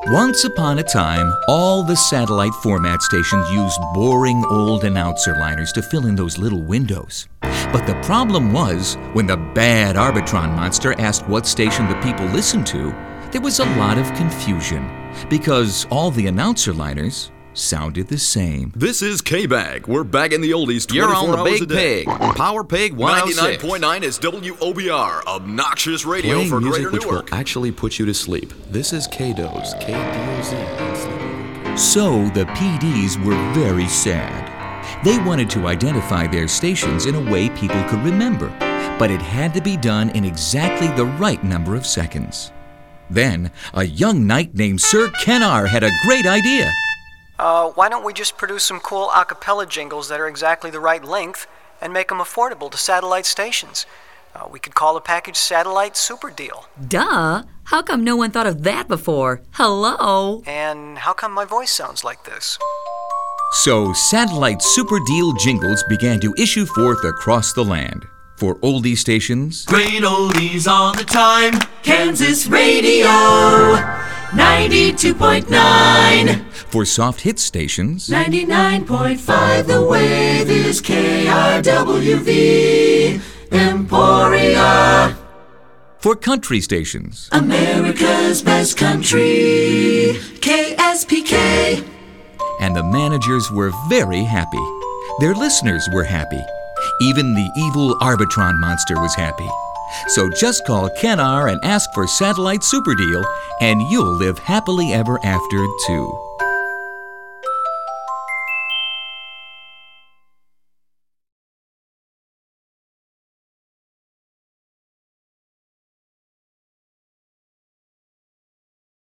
Once upon a time, all the satellite format stations used boring old announcer liners to fill in those little windows. But the problem was, when the bad Arbitron monster asked what station the people listened to, there was a lot of confusion, because all the announcer liners sounded the same. This is K-Bag. We're bagging the oldies 24 You're on the hours Big a day. Pig. Power Pig 106. 99.9 is WOBR, obnoxious radio Playing for music Greater which Newark. will actually put you to sleep. This is KDOZ, K-D-O-Z. So the PDs were very sad. They wanted to identify their stations in a way people could remember, but it had to be done in exactly the right number of seconds. Then, a young knight named Sir Kennar had a great idea. Why don't we just produce some cool a cappella jingles that are exactly the right length and make them affordable to satellite stations? We could call the package Satellite Super Deal. Duh! How come no one thought of that before? Hello? And how come my voice sounds like this? So Satellite Super Deal jingles began to issue forth across the land. For oldie stations, Great oldies all the time. Kansas Radio 92.9. for soft hit stations, 99.5. The Wave is KRWV. Emporia, for country stations, America's best country. KSPK. and the managers were very happy. Their listeners were happy. Even the evil Arbitron monster was happy. So just call Kennar and ask for Satellite Super Deal, and you'll live happily ever after, too.